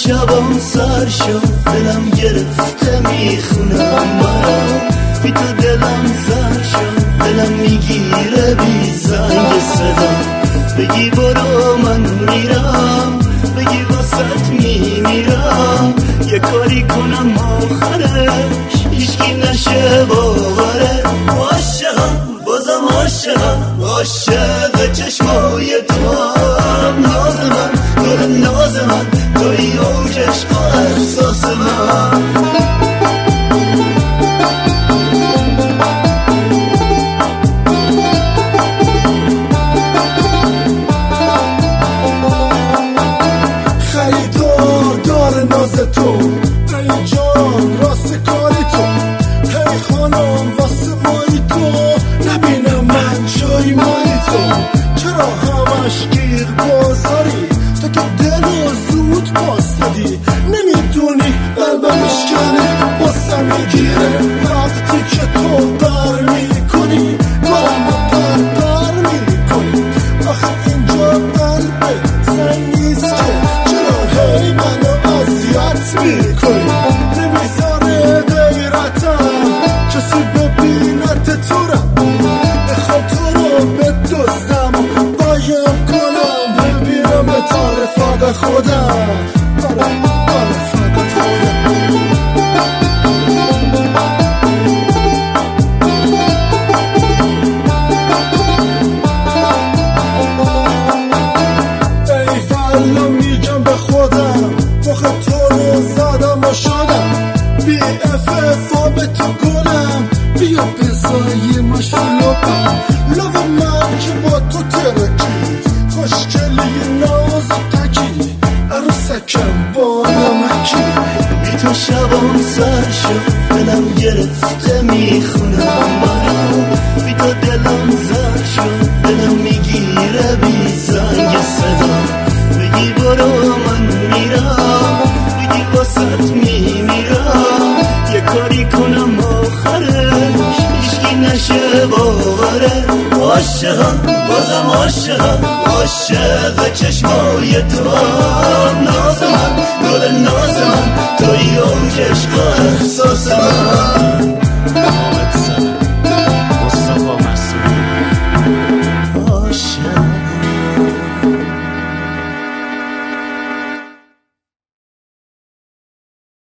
شبام سر شد دلم گرفته میخونم مرا بی تو دلم زر شد دلم میگیره بی زنگ صدا بگی برو من میرم بگی واسط میمیرم یه کاری کنم آخرش هیچکی نشه باوره عاشقم بازم عاشقم عاشق چشمای تو هم ناز من گل ناز من توی اوج عشق و احساس من خریدار دار ناز تو ای جان راست کاری تو هی خانم واسه مایی تو نبینم من جایی مایی تو چرا همش گیر بازاری تو که دلو زود باز دادی نمیدونی قلبم میشکنه باسم میگیره وقتی که تو بر میکنی گلم رو بر میکنی آخه اینجا قلبه زن نیست که چرا هی منو اذیت میکنی نمیذاره غیرتم کسی ببینت تو رو بخوام تو رو بدزدم قایم کنم ببینم به رفاق خودم آره فقط خودم ای فلا میگم به خودم بخه تو رو زدم و شدم بی اففا به تو گلم بیا بزایی مشلوبم لو من که با تو ترکید خوشگلی ناز و تکی عروسکم با نمکی بی تو شبام سر شد دلم گرفته میخونم مرا بی تو دلم زر شد دلم میگیره بی زنگ صدا بگی برو من میرم بگی واسط میمیرم یه کاری کنم آخرش هیچکی نشه باوره عاشقم بازم عاشقم عاشق چشمای تو هم ناز من گل ناز من توی اوج عشق